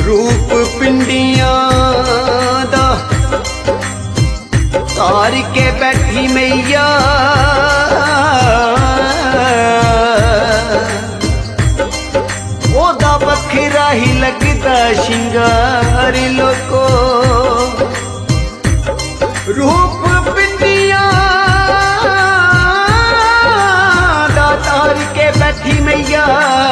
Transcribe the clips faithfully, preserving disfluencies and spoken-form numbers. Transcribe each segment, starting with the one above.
रूप पिंडिया दा तार के बैठी मैया ओदा बखरा ही लगता शिंगार लोको। रूप पिंडिया दा तार के बैठी मैया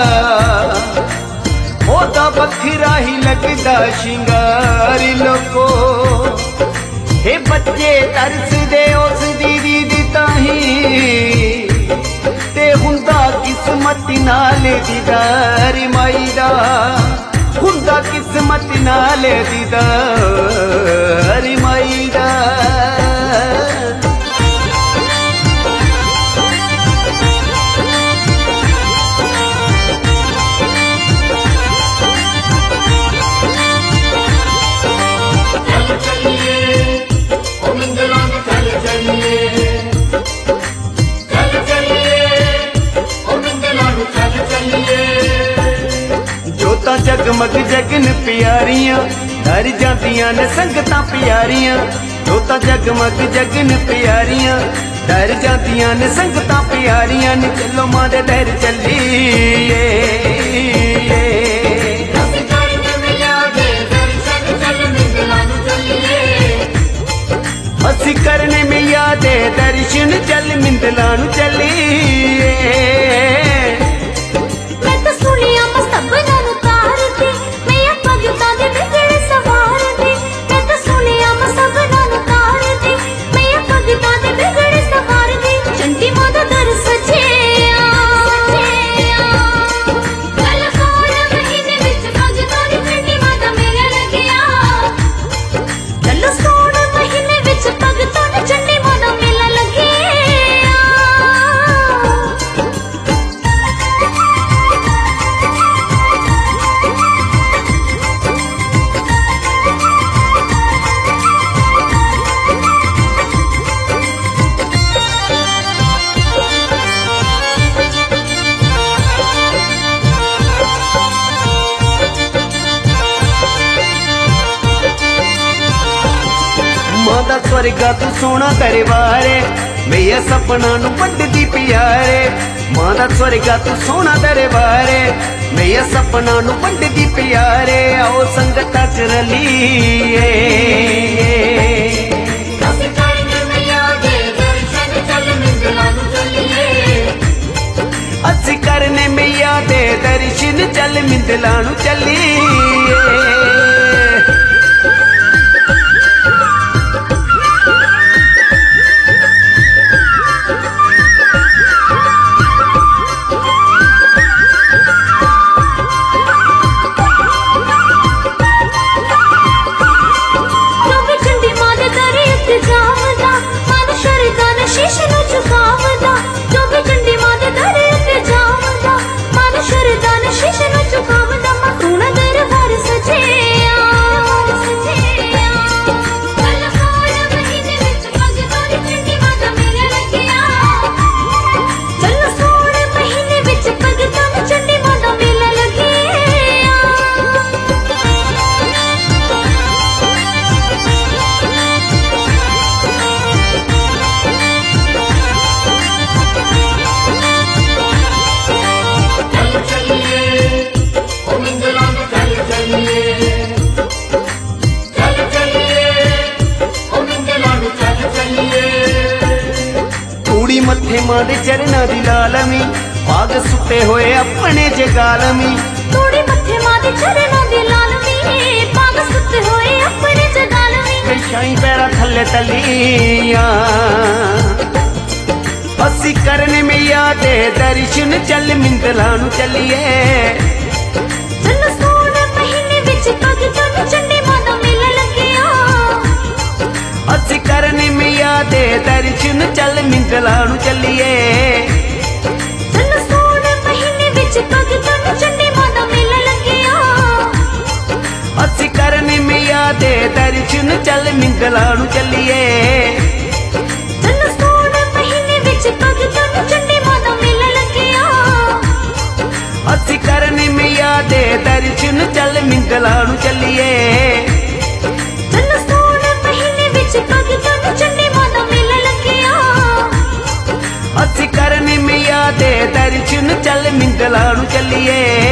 ओदा बखरा ही लगता शिंगार लोको। हे बच्चे तरस दे उस दीदी दी ताही ते हुंदा किस्मत नाल दीदार माई दा, हुंदा किस्मत नाल दीदार माई दा। जगमग जगन प्यारियां डर जातियां ने संगतां प्यारियां। जोता जगमग जगन प्यारियां डर जातियां ने संगतां प्यारियां। नी चलो मां दे दर चलिए असी करने में याद दर्शन चल मिंदलानु चलिए। स्वर्गा तू सोना दरबार मैया सपना नू वंडदी प्यारे। मां दा स्वर्गा तू सोना दरबार मैया सपना नू वंडदी प्यारे। आओ संगतां च रलीए असी करने मैया दे दर्शन चल मिंदलानु चलिए। मथे मां दे चरना दी लालमी पाग सुते होए अपने जगालमी। थोड़ी मथे मां दे चरना दी लालमी पाग सुते होए अपने जगालमी। शाई पैरा थल्ले तलिया असी करने में याद दर्शन चल मिंदलानु चलिए। चलो सोने महीने विच भगतां नूं चंडी मां दा मेला लगिया। असी करने में याद दर्शन चल मिंदलानु चलिए। चलो सोने महीने विच भगतां नूं चंडी मां दा मेला लगिया। असी करने में याद दर्शन चल मिंदलानु चलिए। चलो सोने महीने विच भगतां नूं चंडी मां दा मेला लगिया। असी करने में याद ਦਰਸ਼ਨ ਚੱਲ ਮਿੰਗਲਾਂ ਨੂੰ ਚੱਲੀਏ। ਚੱਲ ਸੋਹਣੇ ਮਹੀਨੇ ਵਿੱਚ ਭਗਤਾਂ ਨੂੰ ਚੰਡੀ ਮਾਂ ਦਾ ਮੇਲਾ ਲੱਗਿਆ। ਅਸੀਂ ਕਰਨੀ ਮਈਆ ਦੇ ਦਰਸ਼ਨ ਚੱਲ ਮਿੰਗਲਾਂ ਨੂੰ ਚੱਲੀਏ।